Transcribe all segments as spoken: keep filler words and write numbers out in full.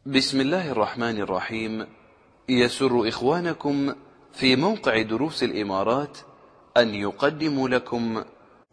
بسم الله الرحمن الرحيم. يسر إخوانكم في موقع دروس الإمارات أن يقدموا لكم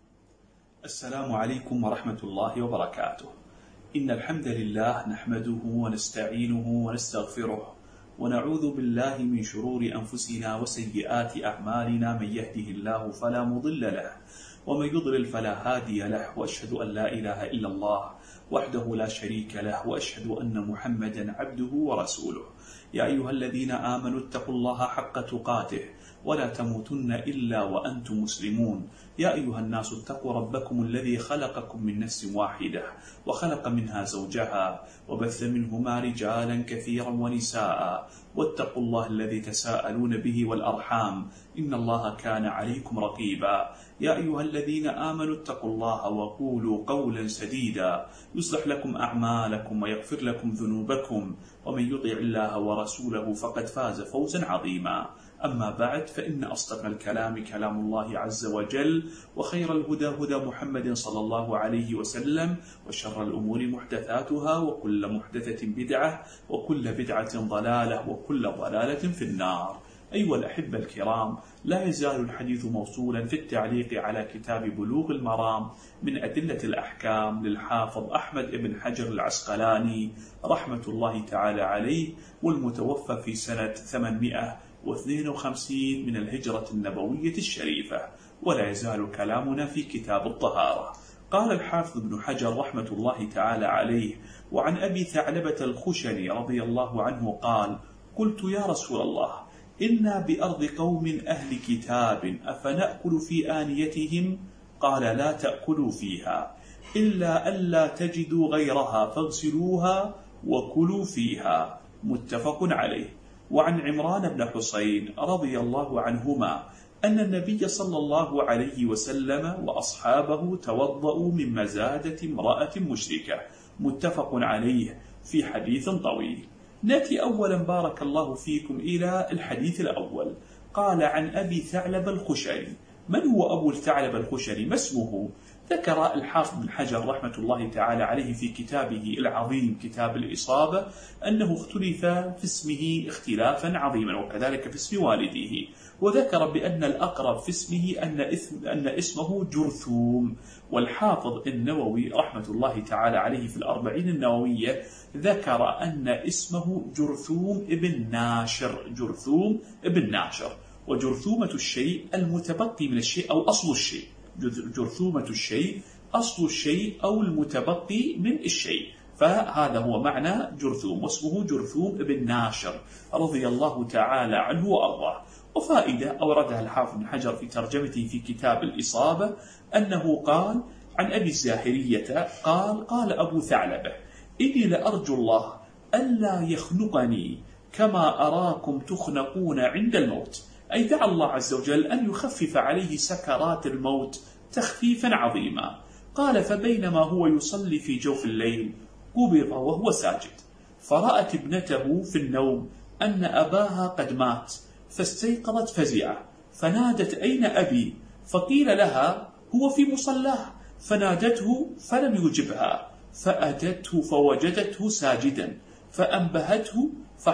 السلام عليكم ورحمة الله وبركاته. إن الحمد لله نحمده ونستعينه ونستغفره ونعوذ بالله من شرور أنفسنا وسيئات أعمالنا. من يهده الله فلا مضل له ومن يضلل فلا هادي له، وأشهد أن لا إله إلا الله وحده لا شريك له، وأشهد أن محمدا عبده ورسوله. يا أيها الذين آمنوا اتقوا الله حق تقاته ولا تموتن إلا وأنتم مسلمون. يا أيها الناس اتقوا ربكم الذي خلقكم من نفس واحدة وخلق منها زوجها وبث منهما رجالا كثيرا ونساء، واتقوا الله الذي تساءلون به والأرحام إن الله كان عليكم رقيبا. يا أيها الذين آمنوا اتقوا الله وقولوا قولا سديدا يصلح لكم أعمالكم ويغفر لكم ذنوبكم، ومن يطع الله ورسوله فقد فاز فوزا عظيما. أما بعد، فإن أصدق الكلام كلام الله عز وجل، وخير الهدى هدى محمد صلى الله عليه وسلم، وشر الأمور محدثاتها، وكل محدثة بدعة، وكل بدعة ضلالة، وكل ضلالة في النار. أيها الأحبة الكرام، لا يزال الحديث موصولا في التعليق على كتاب بلوغ المرام من أدلة الأحكام للحافظ أحمد بن حجر العسقلاني رحمة الله تعالى عليه، والمتوفى في سنة ثمانمائة واثنين وخمسين من الهجرة النبوية الشريفة. ولا يزال كلامنا في كتاب الطهارة. قال الحافظ ابن حجر رحمة الله تعالى عليه: وعن أبي ثعلبة الخشني رضي الله عنه قال: قلت يا رسول الله، إنا بأرض قوم أهل كتاب أفنأكل في آنيتهم؟ قال: لا تأكلوا فيها إلا ألا تجدوا غيرها فاغسلوها وكلوا فيها. متفق عليه. وعن عمران بن حسين رضي الله عنهما أن النبي صلى الله عليه وسلم وأصحابه توضؤوا من مزادة امرأة مشركة. متفق عليه في حديث طويل. نأتي أولا بارك الله فيكم إلى الحديث الأول. قال: عن أبي ثعلب الخشني. من هو أبو الثعلب الخشني؟ ما اسمه؟ ذكر الحافظ بن حجر رحمة الله تعالى عليه في كتابه العظيم كتاب الإصابة أنه اختلف في اسمه اختلافا عظيما، وكذلك في اسم والده، وذكر بأن الأقرب في اسمه أن, اسم أن اسمه جرثوم. والحافظ النووي رحمة الله تعالى عليه في الأربعين النووية ذكر أن اسمه جرثوم ابن ناشر. جرثوم ابن ناشر. وجرثومة الشيء المتبقي من الشيء أو أصل الشيء. جرثومة الشيء أصل الشيء أو المتبقي من الشيء، فهذا هو معنى جرثوم، واسمه جرثوم ابن ناشر رضي الله تعالى عنه وأرضاه. وفائدة أوردها الحافظ بن حجر في ترجمته في كتاب الإصابة أنه قال عن أبي الزاهرية قال: قال أبو ثعلبة: إني لأرجو الله ألا يخنقني كما أراكم تخنقون عند الموت، أي دعا الله عز وجل أن يخفف عليه سكرات الموت تخفيفا عظيما. قال: فبينما هو يصلي في جوف الليل قبض وهو ساجد، فرأت ابنته في النوم أن أباها قد مات، فاستيقظت فزعة، فنادت: أين أبي؟ فقيل لها: هو في مصلاه. فنادته فلم يجبها، فأتته فوجدته ساجدا، فأنبهته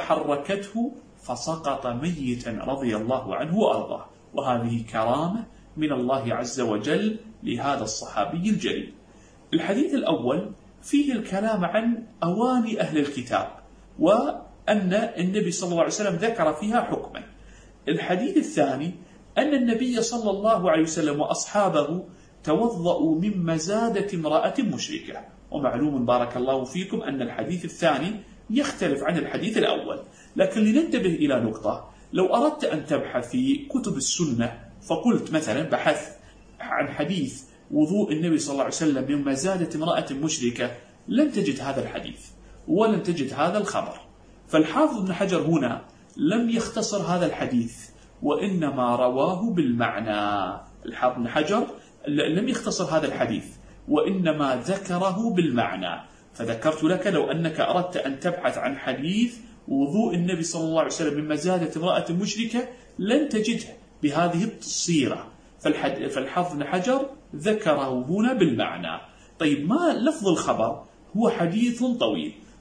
فحركته فسقط ميتا رضي الله عنه وأرضاه. وهذه كرامة من الله عز وجل لهذا الصحابي الجليل. الحديث الأول فيه الكلام عن أواني أهل الكتاب، وأن النبي صلى الله عليه وسلم ذكر فيها حكما. الحديث الثاني أن النبي صلى الله عليه وسلم وأصحابه توضؤوا من مزادة امرأة مشركة. ومعلوم بارك الله فيكم أن الحديث الثاني يختلف عن الحديث الأول، لكن لننتبه إلى نقطة. لو أردت أن تبحث في كتب السنة فقلت مثلا بحث عن حديث وضوء النبي صلى الله عليه وسلم من مزادة امرأة مشركة، لن تجد هذا الحديث ولن تجد هذا الخبر. فالحافظ ابن حجر هنا لم يختصر هذا الحديث، وإنما رواه بالمعنى. الحافظ ابن حجر لم يختصر هذا الحديث، وإنما ذكره بالمعنى. فذكرت لك لو أنك أردت أن تبحث عن حديث وضوء النبي صلى الله عليه وسلم من مزادة امرأة مشركة لن تجده بهذه الصيغة، فالحافظ ابن حجر ذكره هنا بالمعنى. طيب، ما لفظ الخبر؟ هو حديث طويل،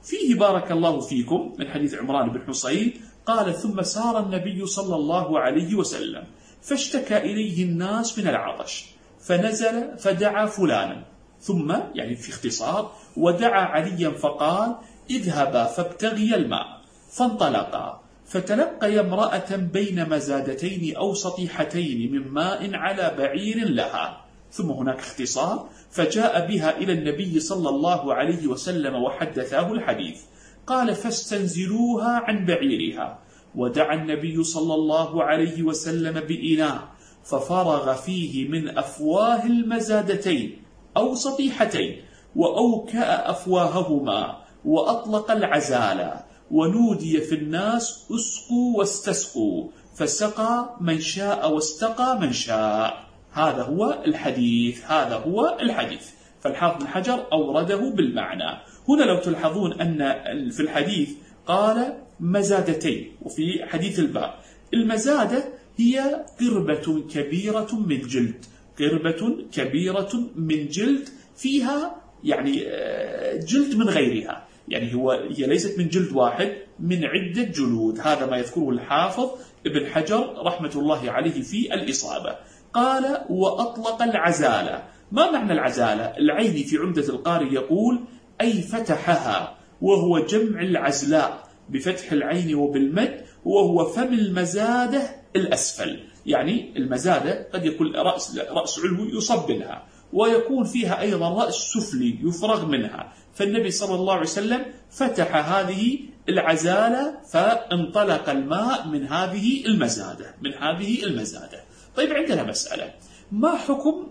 فيه بارك الله فيكم من حديث عمران بن حصين قال: ثم سار النبي صلى الله عليه وسلم فاشتكى إليه الناس من العطش، فنزل فدعا فلانا، ثم يعني في اختصار ودعا عليا فقال: اذهبا فابتغي الماء، فانطلقا فتلقي امرأة بين مزادتين أو سطيحتين من ماء على بعير لها، ثم هناك اختصار، فجاء بها إلى النبي صلى الله عليه وسلم وحدثاه الحديث، قال: فاستنزلوها عن بعيرها. ودعا النبي صلى الله عليه وسلم بإناء ففرغ فيه من أفواه المزادتين أو سطيحتين، وأوكأ أفواههما، وأطلق العزال، ونودي في الناس: اسقوا واستسقوا، فسقى من شاء واستقى من شاء. هذا هو الحديث، هذا هو الحديث. فالحافظ بن حجر أورده بالمعنى. هنا لو تلحظون أن في الحديث قال مزادتين، وفي حديث الباب المزادة هي قربة كبيرة من جلد، قربة كبيرة من جلد فيها يعني جلد من غيرها، يعني هو هي ليست من جلد واحد، من عدة جلود. هذا ما يذكره الحافظ ابن حجر رحمة الله عليه في الإصابة. قال: وأطلق العزالة. ما معنى العزالة؟ العيني في عمدة القاري يقول: أي فتحها، وهو جمع العزلاء بفتح العين وبالمد، وهو فم المزادة الأسفل. يعني المزادة قد يكون رأس, رأس علوي يصب منها، ويكون فيها أيضا رأس سفلي يفرغ منها. فالنبي صلى الله عليه وسلم فتح هذه العزالة فانطلق الماء من هذه المزادة من هذه المزادة. طيب، عندنا مسألة: ما حكم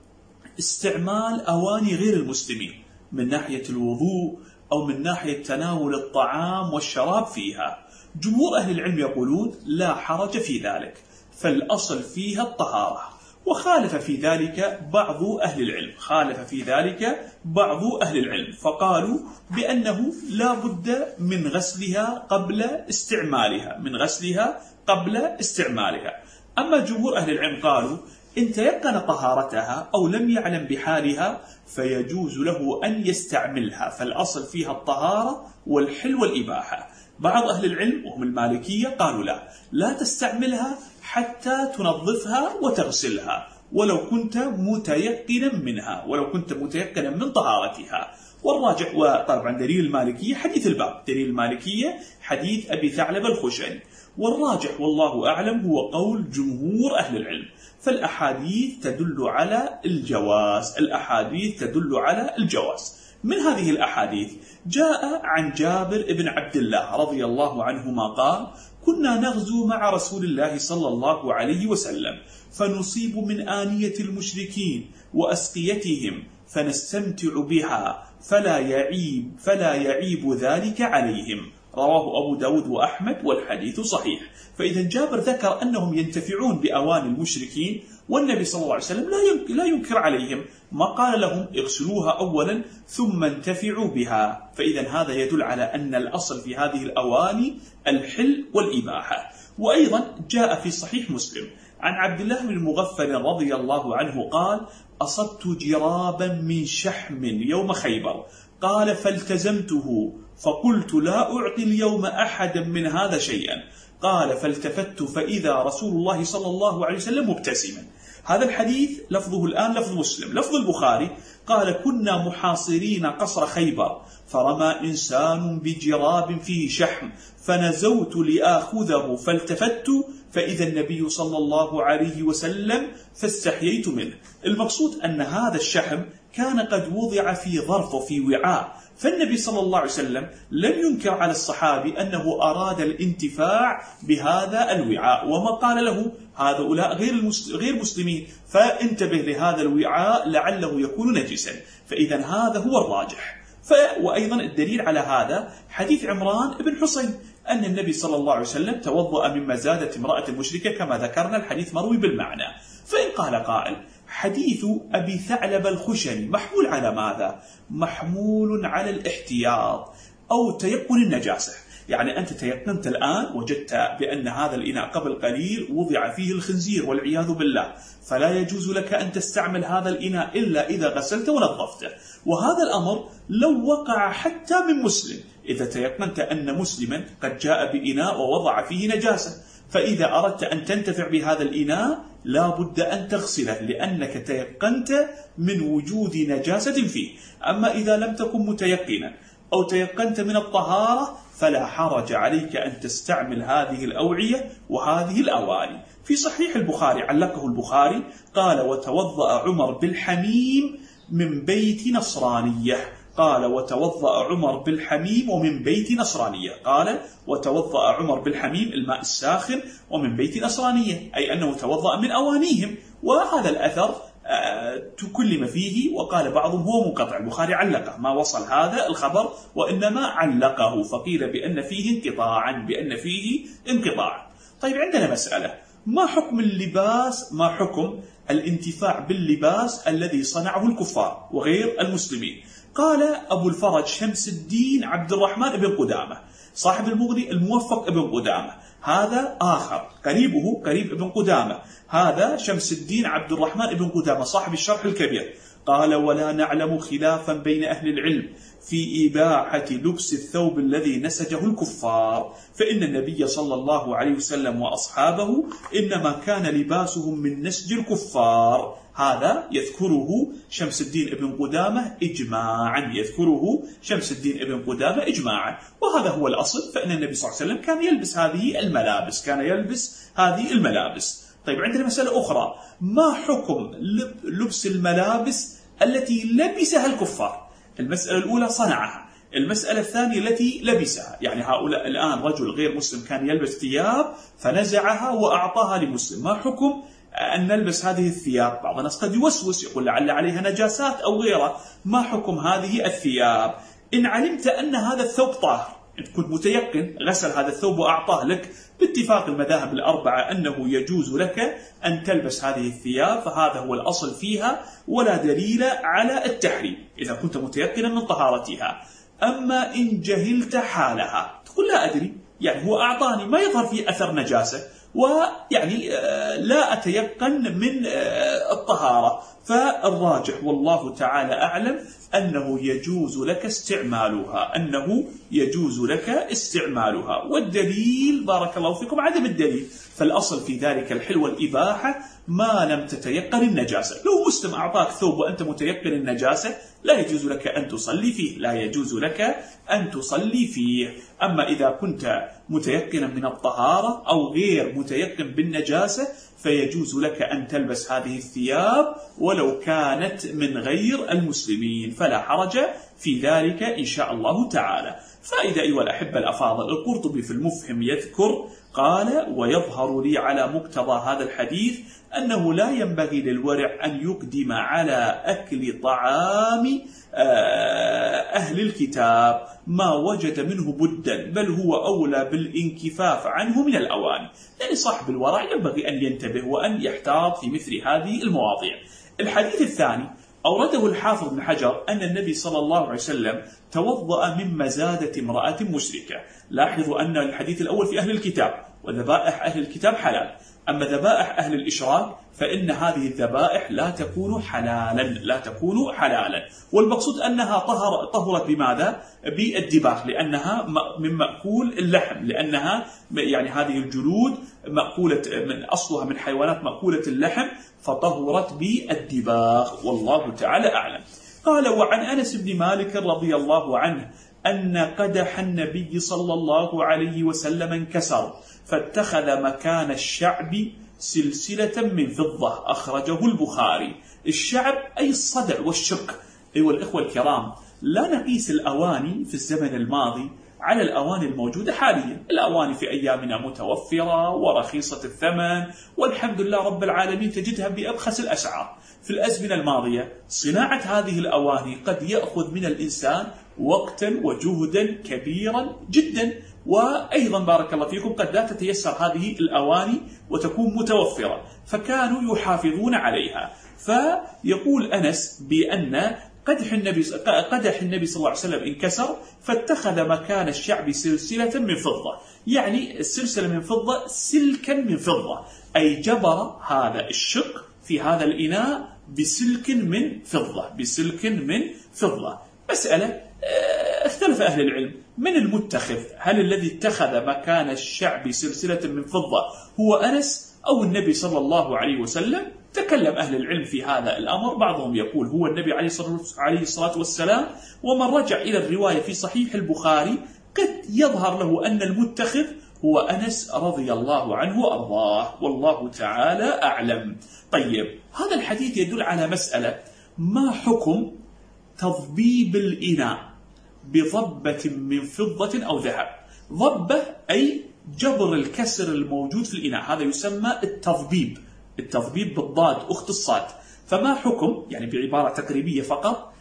استعمال أواني غير المسلمين من ناحية الوضوء أو من ناحية تناول الطعام والشراب فيها؟ جمهور أهل العلم يقولون لا حرج في ذلك، فالأصل فيها الطهارة. وخالف في ذلك بعض أهل العلم خالف في ذلك بعض أهل العلم فقالوا بأنه لا بد من غسلها قبل استعمالها من غسلها قبل استعمالها. أما جمهور أهل العلم قالوا إن تيقن طهارتها أو لم يعلم بحالها فيجوز له أن يستعملها، فالأصل فيها الطهارة والحل والإباحة. بعض أهل العلم وهم المالكية قالوا لا لا تستعملها حتى تنظفها وتغسلها ولو كنت متيقنا منها ولو كنت متيقنا من طهارتها. والراجح، وطبعا دليل المالكية حديث الباب، دليل المالكية حديث أبي ثعلبة الخشني، والراجح والله أعلم هو قول جمهور أهل العلم. فالأحاديث تدل على الجواز الأحاديث تدل على الجواز. من هذه الأحاديث جاء عن جابر بن عبد الله رضي الله عنهما قال: كنا نغزو مع رسول الله صلى الله عليه وسلم فنصيب من آنية المشركين وأسقيتهم فنستمتع بها فلا يعيب, فلا يعيب ذلك عليهم. رواه أبو داود وأحمد والحديث صحيح. فإذا جابر ذكر أنهم ينتفعون بأواني المشركين، والنبي صلى الله عليه وسلم لا ينكر عليهم، ما قال لهم اغسلوها أولا ثم انتفعوا بها. فإذا هذا يدل على أن الأصل في هذه الأواني الحل والإباحة. وأيضا جاء في صحيح مسلم عن عبد الله بن المغفل رضي الله عنه قال: أصبت جرابا من شحم يوم خيبر، قال: فالتزمته فقلت لا أعطي اليوم أحدا من هذا شيئا، قال: فالتفت فإذا رسول الله صلى الله عليه وسلم مبتسما. هذا الحديث لفظه الآن لفظ مسلم. لفظ البخاري قال: كنا محاصرين قصر خيبر فرمى إنسان بجراب فيه شحم فنزوت لآخذه فالتفت فإذا النبي صلى الله عليه وسلم فاستحييت منه. المقصود أن هذا الشحم كان قد وضع في ظرف في وعاء، فالنبي صلى الله عليه وسلم لم ينكر على الصحابي أنه أراد الانتفاع بهذا الوعاء، وما قال له هؤلاء غير مسلمين فانتبه لهذا الوعاء لعله يكون نجسا. فإذا هذا هو الراجح. وأيضا الدليل على هذا حديث عمران بن حصين أن النبي صلى الله عليه وسلم توضأ من مزادة امرأة مشركة كما ذكرنا، الحديث مروي بالمعنى. فإن قال قائل: حديث أبي ثعلبة الخشني محمول على ماذا؟ محمول على الاحتياط أو تيقن النجاسة. يعني أنت تيقنت الآن، وجدت بأن هذا الإناء قبل قليل وضع فيه الخنزير والعياذ بالله، فلا يجوز لك أن تستعمل هذا الإناء إلا إذا غسلته ونظفته. وهذا الأمر لو وقع حتى من مسلم، إذا تيقنت أن مسلما قد جاء بإناء ووضع فيه نجاسة، فإذا أردت أن تنتفع بهذا الإناء لا بد أن تغسله، لأنك تيقنت من وجود نجاسة فيه. أما إذا لم تكن متيقنا أو تيقنت من الطهارة فلا حرج عليك أن تستعمل هذه الأوعية وهذه الأواني. في صحيح البخاري علقه البخاري قال: وتوضأ عمر بالحميم من بيت نصرانية. قال: وتوضأ عمر بالحميم ومن بيت نصرانية. قال: وتوضأ عمر بالحميم الماء الساخن ومن بيت نصرانية، أي أنه توضأ من أوانيهم. وهذا الأثر تكلم فيه وقال بعضهم هو منقطع، البخاري علقه، ما وصل هذا الخبر وإنما علقه، فقيل بأن فيه انقطاعا بأن فيه انقطاعا. طيب عندنا مسألة: ما حكم اللباس ما حكم الانتفاع باللباس الذي صنعه الكفار وغير المسلمين؟ قال أبو الفرج شمس الدين عبد الرحمن بن قدامة صاحب المغني الموفق ابن قدامة، هذا آخر قريبه قريب ابن قدامة، هذا شمس الدين عبد الرحمن ابن قدامة صاحب الشرح الكبير. قال: ولا نعلم خلافا بين أهل العلم في إباحة لبس الثوب الذي نسجه الكفار، فإن النبي صلى الله عليه وسلم وأصحابه إنما كان لباسهم من نسج الكفار. هذا يذكره شمس الدين ابن قدامة إجماعا، يذكره شمس الدين ابن قدامة إجماعا، وهذا هو الأصل، فإن النبي صلى الله عليه وسلم كان يلبس هذه الملابس كان يلبس هذه الملابس. طيب عندنا مسألة أخرى: ما حكم لبس الملابس التي لبسها الكفار؟ المسألة الأولى صنعها، المسألة الثانية التي لبسها، يعني هؤلاء الآن رجل غير مسلم كان يلبس ثياب فنزعها وأعطاها لمسلم، ما حكم أن نلبس هذه الثياب؟ بعض الناس قد يوسوس يقول لعل عليها نجاسات أو غيرها، ما حكم هذه الثياب؟ إن علمت أن هذا الثوب طاهر، إن كنت متيقن غسل هذا الثوب وأعطاه لك باتفاق المذاهب الأربعة أنه يجوز لك أن تلبس هذه الثياب، فهذا هو الأصل فيها ولا دليل على التحريم إذا كنت متيقنا من طهارتها. أما إن جهلت حالها تقول لا أدري، يعني هو أعطاني ما يظهر فيه أثر نجاسة ويعني لا أتيقن من الطهارة، فالراجح والله تعالى أعلم أنه يجوز لك استعمالها أنه يجوز لك استعمالها والدليل بارك الله فيكم عدم الدليل، فالأصل في ذلك الحل والإباحة ما لم تتيقن النجاسة. لو مسلم أعطاك ثوب وأنت متيقن النجاسة لا يجوز لك أن تصلي فيه لا يجوز لك أن تصلي فيه. أما إذا كنت متيقنا من الطهارة أو غير متيقن بالنجاسة فيجوز لك أن تلبس هذه الثياب ولو كانت من غير المسلمين، فلا حرج في ذلك إن شاء الله تعالى. فإذا أيها الأحبة الأفاضل القرطبي في المفهم يذكر قال: ويظهر لي على مقتضى هذا الحديث أنه لا ينبغي للورع أن يقدم على أكل طعام أهل الكتاب ما وجد منه بدا، بل هو أولى بالانكفاف عنه من الأواني. يعني صاحب الورع ينبغي أن ينتبه وأن يحتاط في مثل هذه المواضيع. الحديث الثاني أورده الحافظ بن حجر أن النبي صلى الله عليه وسلم توضأ من مزادة امرأة مشركة. لاحظوا أن الحديث الأول في أهل الكتاب وذبائح أهل الكتاب حلال، أما ذبائح أهل الإشراك فإن هذه الذبائح لا تكون حلالا لا تكون حلالا والمقصود أنها طهر طهرت بماذا؟ بالدباغ، لأنها من مأكول اللحم، لأنها يعني هذه الجلود مأكولة من أصلها من حيوانات مأكولة اللحم فطهرت بالدباغ والله تعالى أعلم. قال: وعن أنس بن مالك رضي الله عنه أن قدح النبي صلى الله عليه وسلم انكسر فاتخذ مكان الشعب سلسلة من فضة، أخرجه البخاري. الشعب أي الصدع والشق. أيها الإخوة الكرام، لا نقيس الأواني في الزمن الماضي على الأواني الموجودة حاليا. الأواني في أيامنا متوفرة ورخيصة الثمن والحمد لله رب العالمين تجدها بأبخس الأسعار. في الأزمنة الماضية صناعة هذه الأواني قد يأخذ من الإنسان وقتا وجهدا كبيرا جدا، وأيضا بارك الله فيكم قد لا تتيسر هذه الأواني وتكون متوفرة، فكانوا يحافظون عليها. فيقول أنس بأن قدح النبي قدح النبي صلى الله عليه وسلم انكسر فاتخذ مكان الشعب سلسلة من فضة، يعني السلسلة من فضة سلكا من فضة، أي جبر هذا الشق في هذا الإناء بسلك من فضة بسلك من فضة. مسألة اختلف أهل العلم، من المتخذ؟ هل الذي اتخذ مكان الشعب سلسلة من فضة هو أنس أو النبي صلى الله عليه وسلم؟ تكلم أهل العلم في هذا الأمر، بعضهم يقول هو النبي عليه الصلاة والسلام، ومن رجع إلى الرواية في صحيح البخاري قد يظهر له أن المتخذ هو أنس رضي الله عنه وأرضاه، والله تعالى أعلم. طيب، هذا الحديث يدل على مسألة: ما حكم تضبيب الإناء بضبة من فضة أو ذهب؟ ضبة أي جبر الكسر الموجود في الإناء، هذا يسمى التضبيب، التضبيب بالضاد أخت الصاد. فما حكم، يعني بعبارة تقريبية فقط،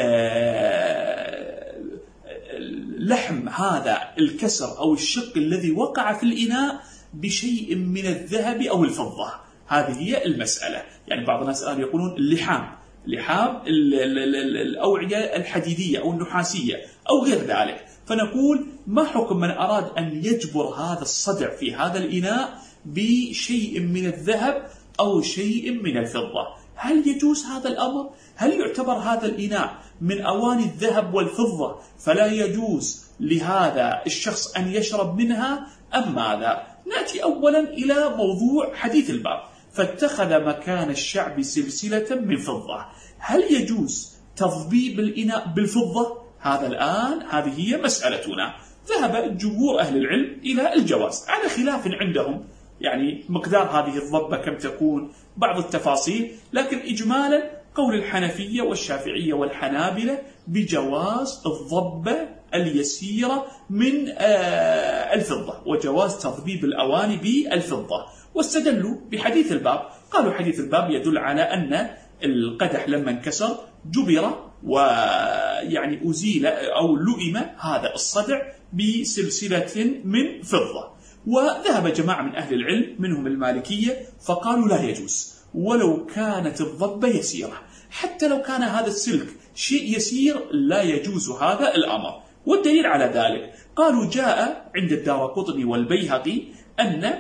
آه لحم هذا الكسر أو الشق الذي وقع في الإناء بشيء من الذهب أو الفضة؟ هذه هي المسألة. يعني بعض الناس الآن يقولون اللحام، لحام الأوعية الحديدية أو النحاسية أو غير ذلك. فنقول ما حكم من أراد أن يجبر هذا الصدع في هذا الإناء بشيء من الذهب أو شيء من الفضة؟ هل يجوز هذا الأمر؟ هل يعتبر هذا الإناء من أواني الذهب والفضة فلا يجوز لهذا الشخص أن يشرب منها أم ماذا؟ نأتي أولا إلى موضوع حديث الباب: فاتخذ مكان الشعب سلسلة من فضة. هل يجوز تضبيب الإناء بالفضة؟ هذا الآن هذه هي مسألتنا. ذهب جمهور أهل العلم إلى الجواز على خلاف عندهم، يعني مقدار هذه الضبة كم تكون، بعض التفاصيل، لكن إجمالا قول الحنفية والشافعية والحنابلة بجواز الضبة اليسيرة من الفضة وجواز تضبيب الأواني بالفضة، واستدلوا بحديث الباب. قالوا حديث الباب يدل على أن القدح لما انكسر جبر ويعني أزيل أو لؤم هذا الصدع بسلسلة من فضة. وذهب جماعة من أهل العلم منهم المالكية فقالوا لا يجوز ولو كانت الضبة يسيرة، حتى لو كان هذا السلك شيء يسير لا يجوز هذا الأمر. والدليل على ذلك قالوا جاء عند الدارقطني والبيهقي أن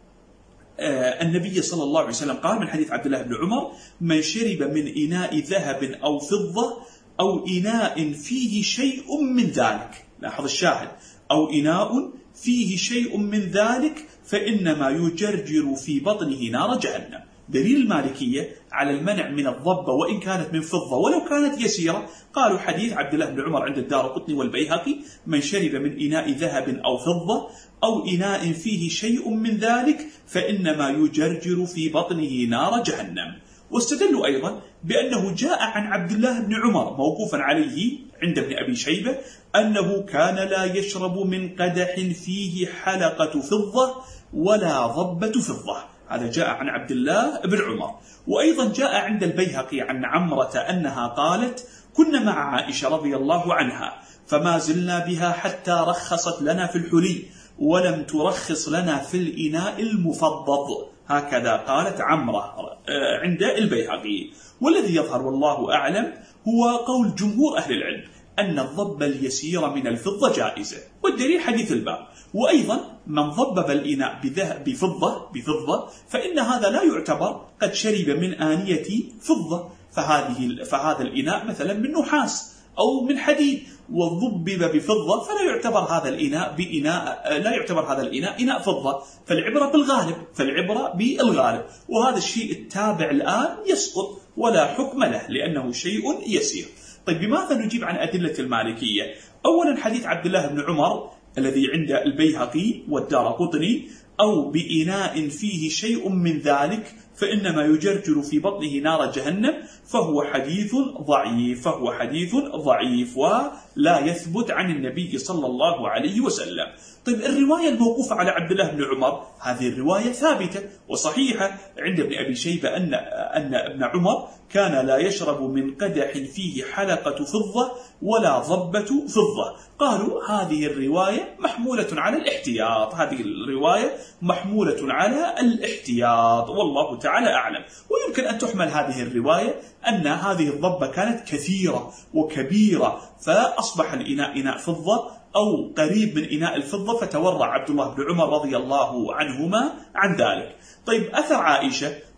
النبي صلى الله عليه وسلم قال من حديث عبد الله بن عمر: من شرب من إناء ذهب أو فضة أو إناء فيه شيء من ذلك، لاحظ الشاهد، أو إناء فيه شيء من ذلك فإنما يجرجر في بطنه نار جهنم. دليل المالكية على المنع من الضبة وإن كانت من فضة ولو كانت يسيرة، قالوا حديث عبد الله بن عمر عند الدارقطني والبيهقي: من شرب من إناء ذهب أو فضة أو إناء فيه شيء من ذلك فإنما يجرجر في بطنه نار جهنم. واستدلوا أيضا بأنه جاء عن عبد الله بن عمر موقوفا عليه عند ابن أبي شيبة أنه كان لا يشرب من قدح فيه حلقة فضة ولا ضبة فضة. هذا جاء عن عبد الله بن عمر. وأيضا جاء عند البيهقي عن عمرة أنها قالت: كنا مع عائشة رضي الله عنها فما زلنا بها حتى رخصت لنا في الحلي ولم ترخص لنا في الإناء المفضض. هكذا قالت عمرة عند البيهقي. والذي يظهر والله أعلم هو قول جمهور أهل العلم أن الضبة اليسيرة من الفضة جائزة، والدليل حديث الباب. وأيضا من ضبب الإناء بفضة بفضة فإن هذا لا يعتبر قد شرب من آنية فضة، فهذه فهذا الإناء مثلا من نحاس أو من حديد وضبب بفضة، فلا يعتبر هذا الإناء بإناء لا يعتبر هذا الإناء إناء فضة، فالعبرة بالغالب فالعبرة بالغالب. وهذا الشيء التابع الآن يسقط ولا حكم له لأنه شيء يسير. طيب، بماذا نجيب عن أدلة المالكية؟ أولا حديث عبد الله بن عمر الذي عند البيهقي والدارقطني: أو بإناء فيه شيء من ذلك فإنما يجرجر في بطنه نار جهنم، فهو حديث ضعيف فهو حديث ضعيف ولا يثبت عن النبي صلى الله عليه وسلم. طيب، الرواية الموقوفة على عبد الله بن عمر هذه الرواية ثابتة وصحيحة عند ابن أبي شيبة أن أن ابن عمر كان لا يشرب من قدح فيه حلقة فضة ولا ضبة فضة. قالوا هذه الرواية محمولة على الاحتياط، هذه الرواية محمولة على الاحتياط والله تعالى أعلم. ويمكن أن تحمل هذه الرواية أن هذه الضبة كانت كثيرة وكبيرة فأصبح الإناء إناء فضة أو قريب من إناء الفضة فتورع عبد الله بن عمر رضي الله عنهما عن ذلك. طيب، أثر عائشة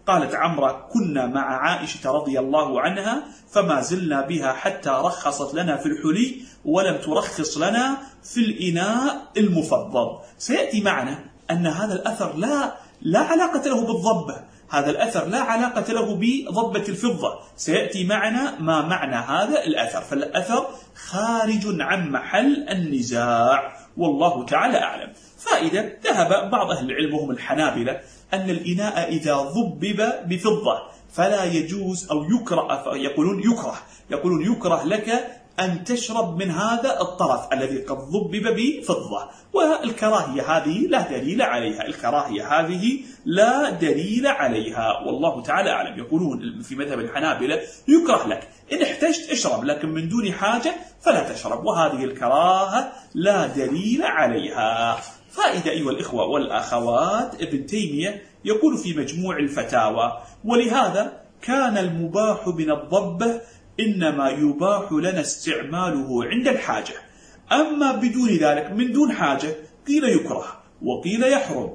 قالت عمرة: كنا مع عائشة رضي الله عنها فما زلنا بها حتى رخصت لنا في الحلي ولم ترخص لنا في الإناء المفضل. سيأتي معنا أن هذا الأثر لا لا علاقة له بالضبة، هذا الأثر لا علاقة له بضبة الفضة. سيأتي معنا ما معنى هذا الأثر، فالأثر خارج عن محل النزاع والله تعالى أعلم. فإذا ذهب بعض أهل العلم وهم الحنابلة أن الإناء إذا ضبب بفضة فلا يجوز أو يكره، يقولون يكره يقولون يكره لك أن تشرب من هذا الطرف الذي قد ضبب بفضة، والكراهية هذه لا دليل عليها، الكراهية هذه لا دليل عليها والله تعالى أعلم. يقولون في مذهب الحنابلة يكره لك إن احتجت اشرب، لكن من دون حاجة فلا تشرب، وهذه الكراهة لا دليل عليها. فإذا أيها الإخوة والأخوات، ابن تيمية يقول في مجموع الفتاوى: ولهذا كان المباح من الضبة إنما يباح لنا استعماله عند الحاجة، أما بدون ذلك من دون حاجة قيل يكره وقيل يحرم،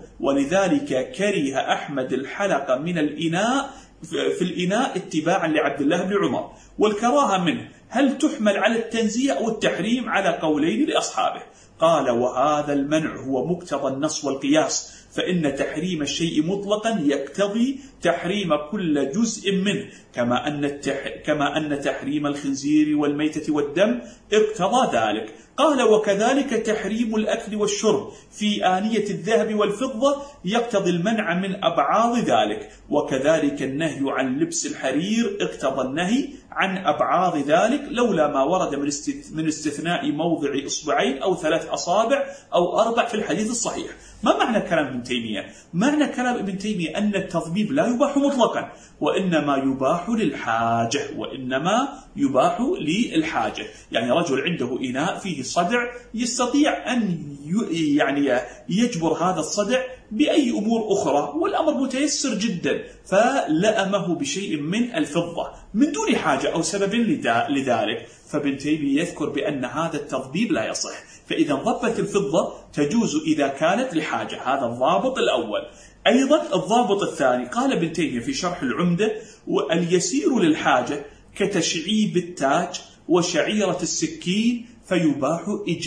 ولذلك كره أحمد الحلق من الإناء في الإناء اتباعا لعبد الله بن عمر. والكراهة منه هل تحمل على التنزيه أو التحريم على قولين لأصحابه. قال: وهذا المنع هو مقتضى النص والقياس، فإن تحريم الشيء مطلقا يقتضي تحريم كل جزء منه، كما أن, التح... كما أن تحريم الخنزير والميتة والدم اقتضى ذلك. قال: وكذلك تحريم الأكل والشرب في آنية الذهب والفضة يقتضي المنع من أبعاض ذلك، وكذلك النهي عن لبس الحرير اقتضى النهي عن أبعاض ذلك، لولا ما ورد من استثناء موضع إصبعين أو ثلاث أصابع أو أربع في الحديث الصحيح. ما معنى كلام ابن تيمية؟ معنى كلام ابن تيمية أن التضبيب لا يباح مطلقا، وإنما يباح للحاجة، وإنما يباح للحاجة. يعني رجل عنده إناء فيه صدع يستطيع أن يعني يجبر هذا الصدع بأي أمور أخرى، والأمر متيسر جدا، فلأمه بشيء من الفضة من دون حاجة أو سبب لذلك. فابن تيمية يذكر بأن هذا التضبيب لا يصح، فإذا ضبت الفضة تجوز إذا كانت لحاجة. هذا الضابط الأول. أيضا الضابط الثاني قال ابن تيمية في شرح العمدة: واليسير للحاجة كتشعيب التاج وشعيرة السكين فيباح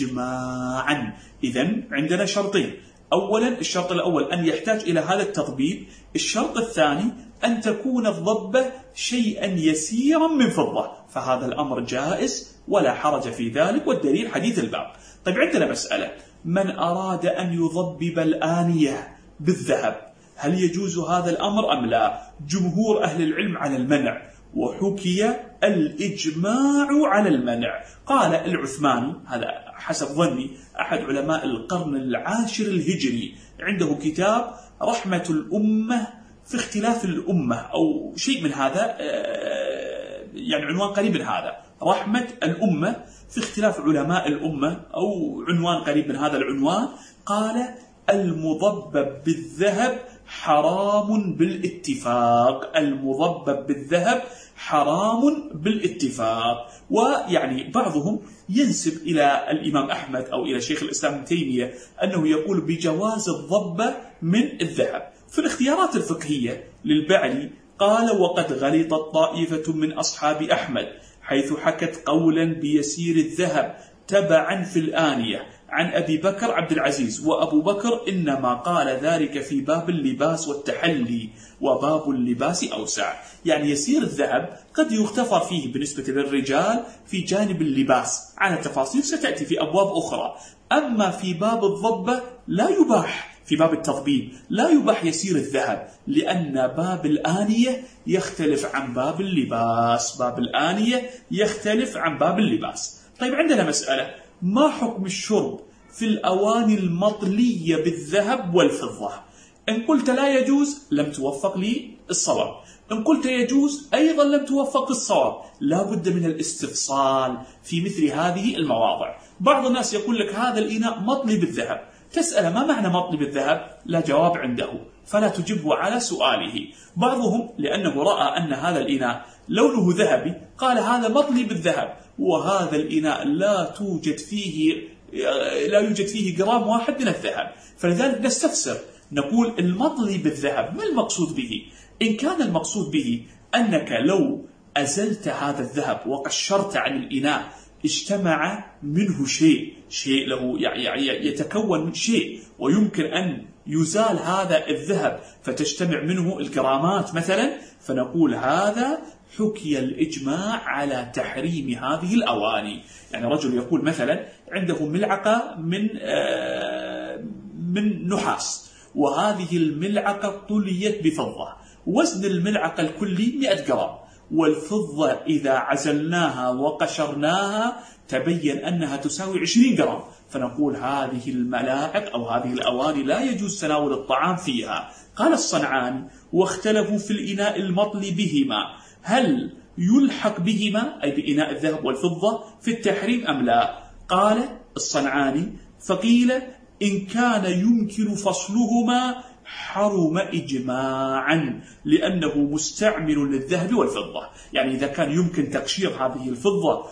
إجماعا. إذن عندنا شرطين: أولا الشرط الأول أن يحتاج إلى هذا التضبيب، الشرط الثاني أن تكون الضبة شيئا يسيرا من فضة، فهذا الأمر جائز ولا حرج في ذلك، والدليل حديث الباب. طيب عندنا مسألة: من أراد أن يضبب الآنية بالذهب هل يجوز هذا الأمر أم لا؟ جمهور أهل العلم على المنع، وحكي الإجماع على المنع. قال العثماني، هذا حسب ظني أحد علماء القرن العاشر الهجري، عنده كتاب رحمة الأمة في اختلاف الأمة أو شيء من هذا، يعني عنوان قريب من هذا، رحمة الأمة في اختلاف علماء الأمة أو عنوان قريب من هذا العنوان. قال: المضبب بالذهب حرام بالاتفاق، المضبب بالذهب حرام بالاتفاق. ويعني بعضهم ينسب إلى الإمام أحمد أو إلى شيخ الإسلام ابن تيمية أنه يقول بجواز الضبة من الذهب. في الاختيارات الفقهية للبعلي قال: وقد غلطت طائفة من أصحاب أحمد حيث حكت قولا بيسير الذهب تبعا في الآنية عن أبي بكر عبد العزيز، وأبو بكر إنما قال ذلك في باب اللباس والتحلي، وباب اللباس أوسع. يعني يسير الذهب قد يغتفر فيه بالنسبة للرجال في جانب اللباس على تفاصيل ستأتي في أبواب أخرى، أما في باب الضبة لا يباح، في باب التضبيب لا يباح يسير الذهب، لأن باب الآنية يختلف عن باب اللباس، باب الآنية يختلف عن باب اللباس. طيب عندنا مسألة: ما حكم الشرب في الأواني المطلية بالذهب والفضة؟ إن قلت لا يجوز لم توفق لي الصواب، إن قلت يجوز أيضا لم توفق الصواب. لا بد من الاستفصال في مثل هذه المواضع. بعض الناس يقول لك هذا الإناء مطلي بالذهب، تسأل ما معنى مطلي بالذهب؟ لا جواب عنده، فلا تجبه على سؤاله. بعضهم لأنه رأى أن هذا الإناء لونه ذهبي قال هذا مطلي بالذهب، وهذا الإناء لا توجد فيه لا يوجد فيه جرام واحد من الذهب، فلذلك نستفسر نقول المطلي بالذهب ما المقصود به؟ إن كان المقصود به أنك لو أزلت هذا الذهب وقشرت عن الإناء اجتمع منه شيء شيء له يعني يتكون من شيء ويمكن أن يزال هذا الذهب فتجتمع منه الجرامات مثلا، فنقول هذا حكي الإجماع على تحريم هذه الأواني. يعني رجل يقول مثلا عنده ملعقة من من نحاس، وهذه الملعقة طليت بفضة، وزن الملعقة الكلي مئة جرام، والفضة إذا عزلناها وقشرناها تبين أنها تساوي عشرين جرام، فنقول هذه الملاعق أو هذه الأواني لا يجوز تناول الطعام فيها. قال الصنعاني: واختلفوا في الإناء المطلي بهما، هل يلحق بهما أي بإناء الذهب والفضة في التحريم أم لا؟ قال الصنعاني: فقيل إن كان يمكن فصلهما حرم إجماعا لأنه مستعمل للذهب والفضة. يعني إذا كان يمكن تقشير هذه الفضة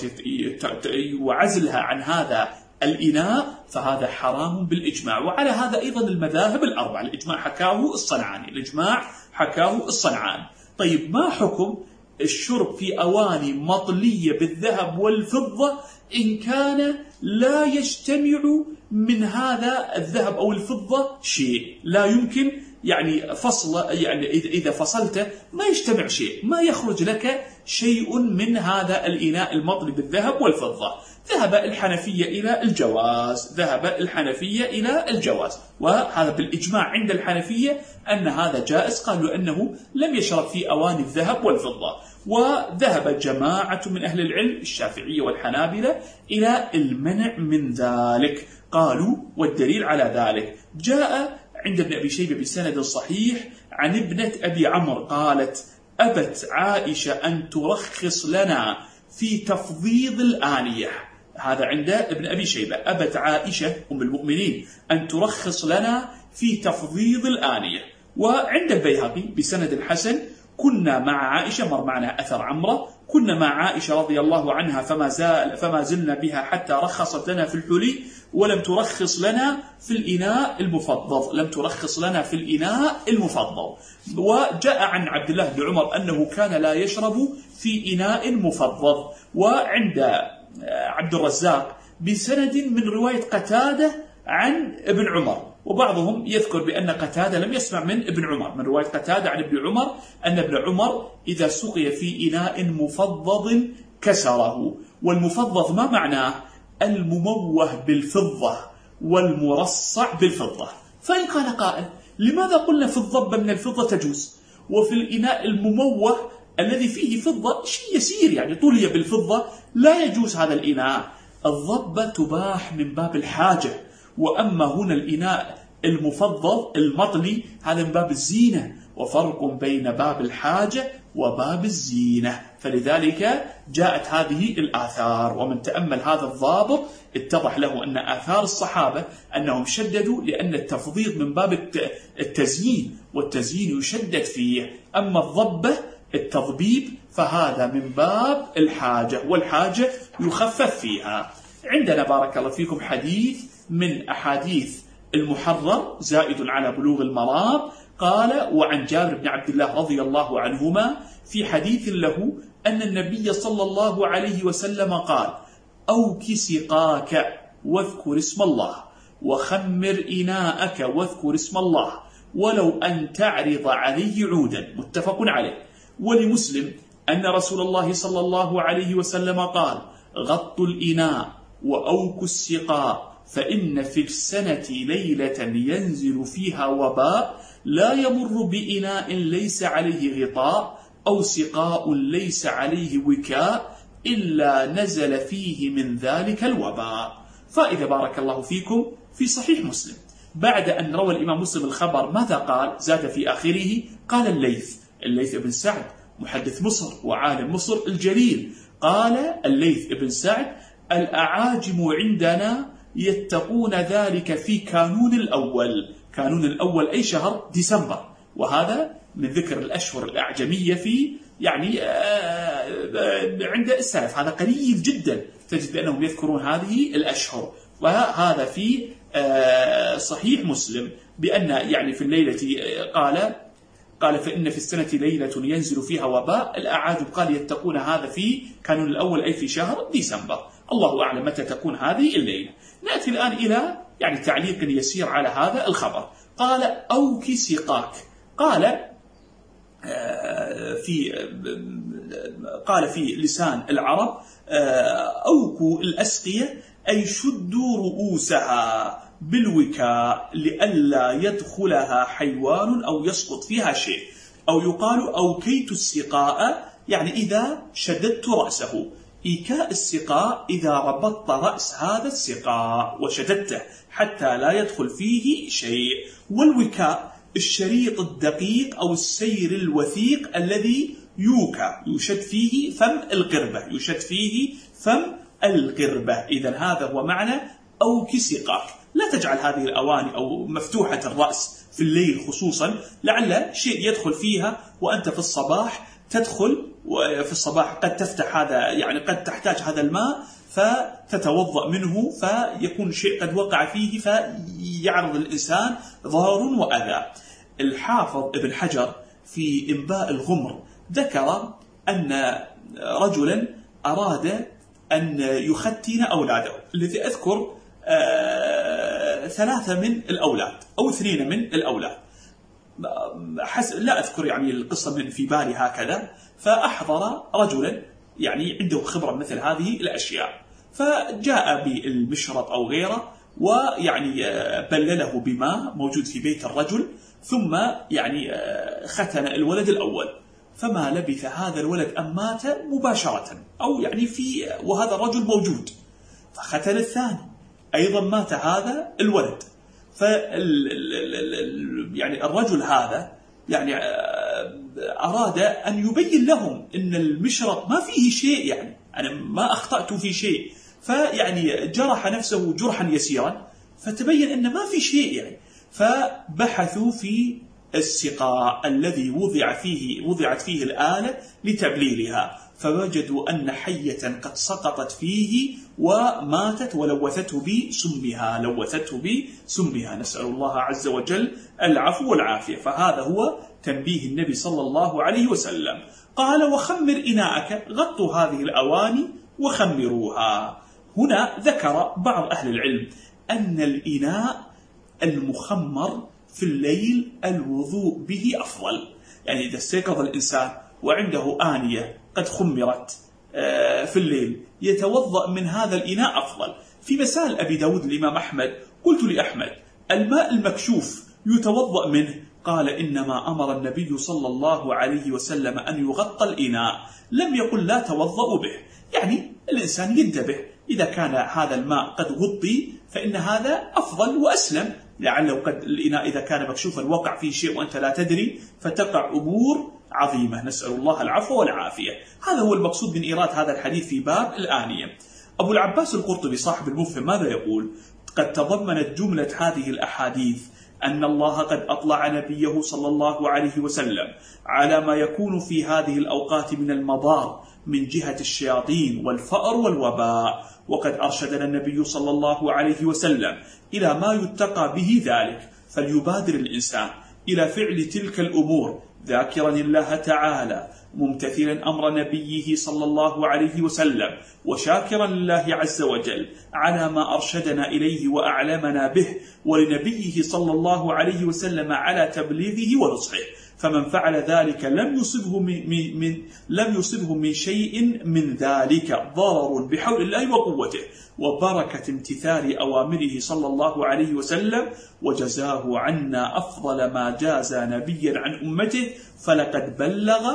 وعزلها عن هذا الإناء فهذا حرام بالإجماع. وعلى هذا أيضا المذاهب الأربعة، الإجماع حكاه الصنعاني الإجماع حكاه الصنعاني. طيب ما حكم الشرب في أواني مطلية بالذهب والفضة إن كان لا يجتمع من هذا الذهب أو الفضة شيء، لا يمكن يعني فصل، يعني إذا فصلت ما يجتمع شيء، ما يخرج لك شيء من هذا الإناء المطلي بالذهب والفضة؟ ذهب الحنفية إلى الجواز، ذهب الحنفية إلى الجواز، وهذا بالإجماع عند الحنفية أن هذا جائز، قالوا أنه لم يشرب في أواني الذهب والفضة. وذهب جماعة من أهل العلم الشافعية والحنابلة إلى المنع من ذلك، قالوا والدليل على ذلك جاء عند ابن أبي شيبة بسند صحيح عن ابنة أبي عمرو قالت: أبت عائشة أن ترخص لنا في تفضيض الآنية. هذا عند ابن أبي شيبة، أبت عائشة أم المؤمنين أن ترخص لنا في تفضيض الآنية. وعند البيهقي بسند الحسن: كنا مع عائشة، مر معنا أثر عمرة، كنا مع عائشة رضي الله عنها فما زال فما زلنا بها حتى رخصت لنا في الحلي ولم ترخص لنا في الإناء المفضض، لم ترخص لنا في الإناء المفضض. وجاء عن عبد الله بن عمر أنه كان لا يشرب في إناء مفضض. وعند عبد الرزاق بسند من رواية قتادة عن ابن عمر، وبعضهم يذكر بأن قتادة لم يسمع من ابن عمر، من رواية قتادة عن ابن عمر أن ابن عمر إذا سقي في إناء مفضض كسره. والمفضض ما معناه؟ المموه بالفضة والمرصع بالفضة. فإن قال قائل: لماذا قلنا في الضبة من الفضة تجوز وفي الإناء المموه الذي فيه فضة شيء يسير يعني طولي بالفضة لا يجوز هذا الإناء؟ الضبة تباح من باب الحاجة، وأما هنا الإناء المفضل المطلي هذا من باب الزينة، وفرق بين باب الحاجة وباب الزينة. فلذلك جاءت هذه الآثار، ومن تأمل هذا الضابط اتضح له أن آثار الصحابة أنهم شددوا لأن التفضيض من باب التزيين، والتزيين يشدد فيه. أما الضبة التضبيب فهذا من باب الحاجة، والحاجة يخفف فيها. عندنا بارك الله فيكم حديث من أحاديث المحرر زائد على بلوغ المرام، قال: وعن جابر بن عبد الله رضي الله عنهما في حديث له أن النبي صلى الله عليه وسلم قال: أوك سقاك واذكر اسم الله، وخمر إناءك واذكر اسم الله، ولو أن تعرض عليه عودا. متفق عليه. ولمسلم أن رسول الله صلى الله عليه وسلم قال: غطوا الإناء وأوكوا السقاء، فإن في السنة ليلة ينزل فيها وباء لا يمر بإناء ليس عليه غطاء أو سقاء ليس عليه وكاء إلا نزل فيه من ذلك الوباء. فإذا بارك الله فيكم في صحيح مسلم بعد أن روى الإمام مسلم الخبر ماذا قال؟ زاد في آخره قال الليث الليث بن سعد محدث مصر وعالم مصر الجليل، قال الليث بن سعد: الأعاجم عندنا يتقون ذلك في كانون الأول. كانون الأول أي شهر؟ ديسمبر، وهذا من ذكر الأشهر الأعجمية في يعني عند السلف، هذا قليل جدا تجد بأنهم يذكرون هذه الأشهر، وهذا في صحيح مسلم بأن يعني في الليلة قال قال فإن في السنة ليلة ينزل فيها وباء، الأعاجم قال يتقون هذا في كانون الأول أي في شهر ديسمبر، الله أعلم متى تكون هذه الليلة. نأتي الآن إلى يعني تعليق يسير على هذا الخبر. قال أوك سقاك، قال في قال في لسان العرب أوكوا الأسقية أي شدوا رؤوسها بالوكاء لئلا يدخلها حيوان أو يسقط فيها شيء، أو يقال أوكيت السقاء يعني إذا شددت رأسه. إيكاء السقاء إذا ربطت رأس هذا السقاء وشددته حتى لا يدخل فيه شيء. والوكاء الشريط الدقيق أو السير الوثيق الذي يوكى يشد فيه فم القربة، يشد فيه فم القربة. إذن هذا هو معنى أوك سقاك. لا تجعل هذه الأواني أو مفتوحة الرأس في الليل خصوصا، لعل شيء يدخل فيها وأنت في الصباح تدخل، وفي الصباح قد تفتح هذا يعني قد تحتاج هذا الماء فتتوضأ منه فيكون شيء قد وقع فيه فيعرض الإنسان ضرر وأذى. الحافظ ابن حجر في إنباء الغمر ذكر أن رجلا أراد أن يختن أولاده، الذي أذكر آه ثلاثة من الأولاد أو اثنين من الأولاد، لا أذكر يعني القصة من في بالي هكذا. فأحضر رجلا يعني عنده خبرة مثل هذه الأشياء، فجاء بالمشرط أو غيره ويعني بلله بماء موجود في بيت الرجل، ثم يعني ختن الولد الأول. فما لبث هذا الولد أن مات مباشرة، أو يعني في وهذا الرجل موجود. فختن الثاني أيضا مات هذا الولد. فال يعني الرجل هذا يعني أراد أن يبين لهم إن المشرط ما فيه شيء، يعني أنا ما أخطأت في شيء. فيعني جرح نفسه جرحا يسيرا فتبين أن ما في شيء يعني. فبحثوا في السقاء الذي وضع فيه وضعت فيه الآلة لتبليلها، فوجدوا أن حية قد سقطت فيه وماتت ولوثته بسمها لوثته بسمها نسأل الله عز وجل العفو والعافية. فهذا هو تنبيه النبي صلى الله عليه وسلم. قال وخمر إناءك، غطوا هذه الأواني وخمروها. هنا ذكر بعض أهل العلم أن الإناء المخمر في الليل الوضوء به أفضل، يعني إذا استيقظ الإنسان وعنده آنية قد خمرت في الليل يتوضأ من هذا الإناء أفضل. في مسائل أبي داود الإمام أحمد قلت لأحمد الماء المكشوف يتوضأ منه؟ قال إنما أمر النبي صلى الله عليه وسلم أن يغطى الإناء، لم يقل لا توضأ به. يعني الإنسان ينتبه، إذا كان هذا الماء قد غطي فإن هذا أفضل وأسلم، لعله قد الإناء إذا كان مكشوفا وقع فيه شيء وأنت لا تدري فتقع أمور عظيمة، نسأل الله العفو والعافية. هذا هو المقصود من إيراد هذا الحديث في باب الآنية. أبو العباس القرطبي صاحب المفهم ماذا يقول؟ قد تضمنت جملة هذه الأحاديث أن الله قد أطلع نبيه صلى الله عليه وسلم على ما يكون في هذه الأوقات من المضار من جهة الشياطين والفأر والوباء، وقد أرشدنا النبي صلى الله عليه وسلم إلى ما يتقى به ذلك، فليبادر الإنسان إلى فعل تلك الأمور ذاكرا الله تعالى ممتثلا أمر نبيه صلى الله عليه وسلم، وشاكرا لله عز وجل على ما أرشدنا إليه وأعلمنا به، ولنبيه صلى الله عليه وسلم على تبليغه ونصحه. فمن فعل ذلك لم يصبه من, من, من لم يصبه من شيء من ذلك ضرر بحول الله وقوته وبركة امتثال أوامره صلى الله عليه وسلم، وجزاه عنا أفضل ما جاز نبيا عن أمته، فلقد بلغ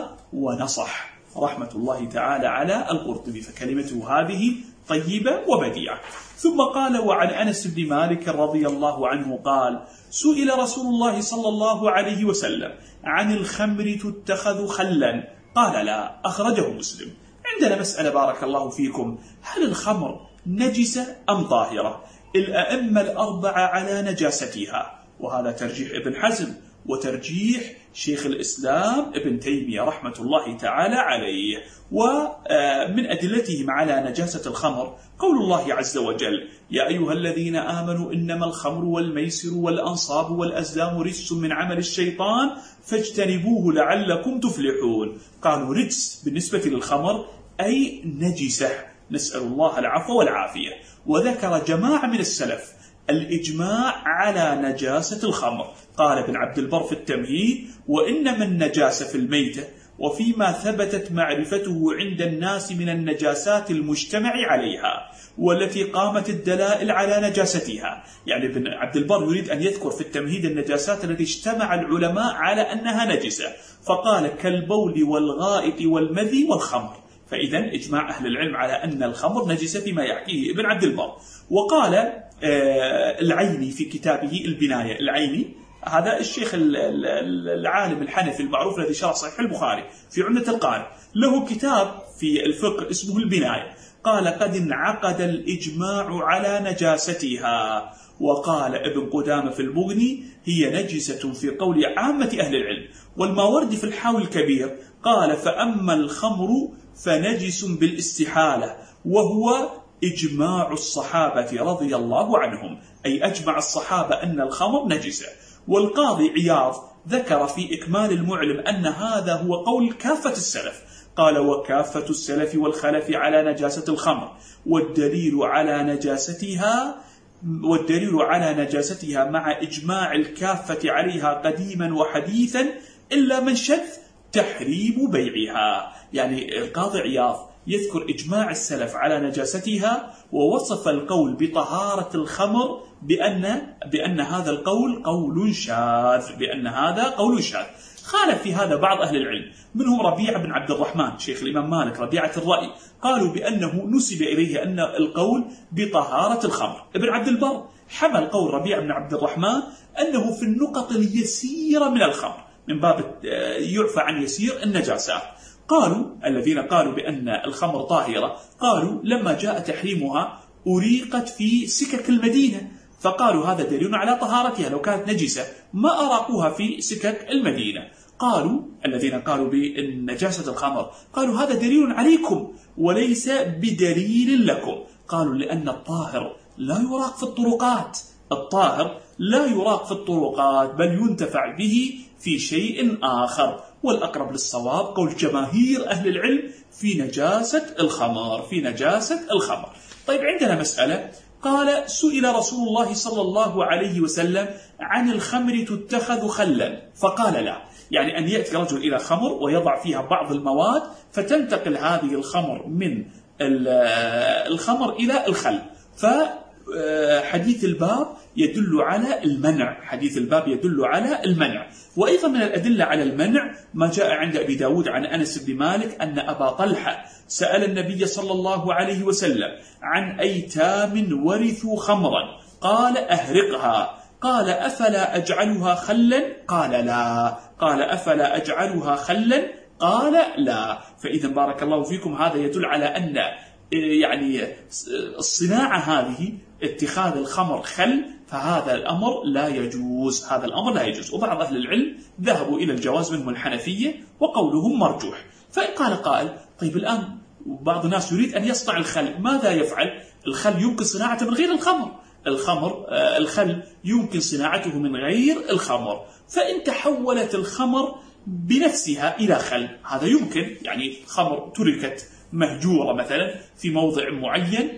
ونصح. رحمة الله تعالى على القرطبي، فكلمته هذه طيبة وبديعة. ثم قال وعن أنس بن مالك رضي الله عنه قال سئل رسول الله صلى الله عليه وسلم عن الخمر تتخذ خلا؟ قال لا، أخرجه مسلم. عندنا مسألة بارك الله فيكم، هل الخمر نجسة أم طاهرة؟ الأئمة الأربعة على نجاستها، وهذا ترجيح ابن حزم وترجيح شيخ الإسلام ابن تيمية رحمة الله تعالى عليه. ومن أدلتهم على نجاسة الخمر قول الله عز وجل: يا أيها الذين آمنوا إنما الخمر والميسر والأنصاب والأزلام رجس من عمل الشيطان فاجتنبوه لعلكم تفلحون. قالوا رجس بالنسبة للخمر أي نجسة، نسأل الله العفو والعافية. وذكر جماعة من السلف الإجماع على نجاسة الخمر. قال ابن عبد البر في التمهيد: وإنما النجاسة في الميتة وفيما ثبتت معرفته عند الناس من النجاسات المجتمع عليها والتي قامت الدلائل على نجاستها. يعني ابن عبد البر يريد أن يذكر في التمهيد النجاسات التي اجتمع العلماء على أنها نجسة، فقال: كالبول والغائط والمذي والخمر. فإذا إجماع أهل العلم على أن الخمر نجسة فيما يحكيه ابن عبد البر. وقال العيني في كتابه البناية، العيني هذا الشيخ العالم الحنفي المعروف الذي شرح صحيح البخاري في عمدة القارئ، له كتاب في الفقه اسمه البناية. قال: قد انعقد الإجماع على نجاستها. وقال ابن قدامة في المغني: هي نجسة في قول عامة أهل العلم. والماوردي في الحاوي الكبير قال: فأما الخمر فنجس بالاستحالة، وهو إجماع الصحابة رضي الله عنهم، أي أجمع الصحابة أن الخمر نجسة. والقاضي عياض ذكر في إكمال المعلم أن هذا هو قول كافة السلف. قال: وكافة السلف والخلف على نجاسة الخمر، والدليل على نجاستها والدليل على نجاستها مع إجماع الكافة عليها قديما وحديثا إلا من شذ تحريم بيعها. يعني القاضي عياض يذكر إجماع السلف على نجاستها، ووصف القول بطهارة الخمر بأن بأن هذا القول قول شاذ، بأن هذا قول شاذ. خالف في هذا بعض أهل العلم، منهم ربيعة بن عبد الرحمن شيخ الإمام مالك ربيعة الرأي، قالوا بأنه نسب إليه أن القول بطهارة الخمر. ابن عبد البر حمل قول ربيعة بن عبد الرحمن أنه في النقط اليسيرة من الخمر، من باب يعفى عن يسير النجاسات. قالوا الذين قالوا بأن الخمر طاهرة، قالوا لما جاء تحريمها أريقت في سكك المدينة، فقالوا هذا دليل على طهارتها، لو كانت نجسة ما أراقوها في سكك المدينة. قالوا الذين قالوا بنجاسة الخمر، قالوا هذا دليل عليكم وليس بدليل لكم. قالوا لأن الطاهر لا يراق في الطرقات، الطاهر لا يراق في الطرقات بل ينتفع به في شيء آخر. والأقرب للصواب قول جماهير أهل العلم في نجاسة الخمر، في نجاسة الخمر. طيب عندنا مسألة، قال: سئل رسول الله صلى الله عليه وسلم عن الخمر تتخذ خلا، فقال لا. يعني أن يأتي رجل إلى خمر ويضع فيها بعض المواد فتنتقل هذه الخمر من الخمر إلى الخل. فحديث الباب يدل على المنع، حديث الباب يدل على المنع. وأيضا من الأدلة على المنع ما جاء عند أبي داود عن أنس بن مالك أن أبا طلحة سأل النبي صلى الله عليه وسلم عن أيتام ورثوا خمرا، قال: أهرقها. قال: أفلا أجعلها خلا؟ قال: لا. قال: أفلا أجعلها خلا؟ قال: لا. فإذا بارك الله فيكم هذا يدل على أن يعني الصناعة هذه اتخاذ الخمر خل، فهذا الأمر لا يجوز، هذا الأمر لا يجوز. وبعض أهل العلم ذهبوا إلى الجواز منهم الحنفية وقولهم مرجوح. فإن قال قائل: طيب الآن بعض الناس يريد أن يصنع الخل، ماذا يفعل؟ الخل يمكن صناعته من غير الخمر، الخمر الخل يمكن صناعته من غير الخمر، فإن تحولت الخمر بنفسها إلى خل هذا يمكن، يعني خمر تركت مهجورة مثلا في موضع معين،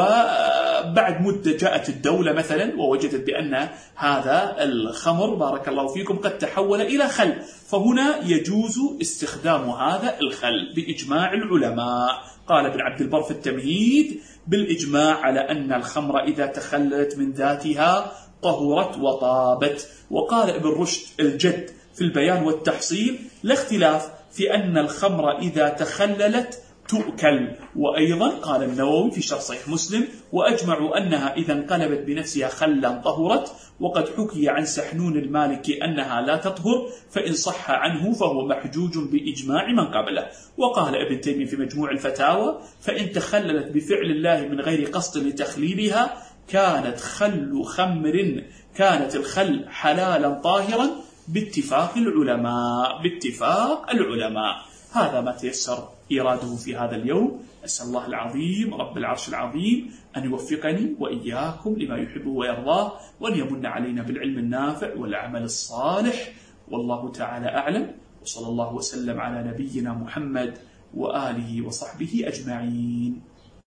وبعد مدة جاءت الدولة مثلا ووجدت بأن هذا الخمر بارك الله فيكم قد تحول إلى خل، فهنا يجوز استخدام هذا الخل بإجماع العلماء. قال ابن عبد البر في التمهيد: بالإجماع على أن الخمر إذا تخللت من ذاتها طهرت وطابت. وقال ابن رشد الجد في البيان والتحصيل: لا اختلاف في أن الخمر إذا تخللت تؤكل. وأيضا قال النووي في شرح صحيح مسلم: وأجمعوا أنها إذا انقلبت بنفسها خلا طهرت. وقد حكي عن سحنون المالكي أنها لا تطهر، فإن صح عنه فهو محجوج بإجماع من قبله. وقال ابن تيمية في مجموع الفتاوى: فإن تخللت بفعل الله من غير قصد لتخليلها كانت خل خمر كانت الخل حلالا طاهرا باتفاق العلماء باتفاق العلماء. هذا ما تيسر إيراده في هذا اليوم. أسأل الله العظيم رب العرش العظيم أن يوفقني وإياكم لما يحبه ويرضاه، وأن يمن علينا بالعلم النافع والعمل الصالح. والله تعالى أعلم، وصلى الله وسلم على نبينا محمد وآله وصحبه أجمعين.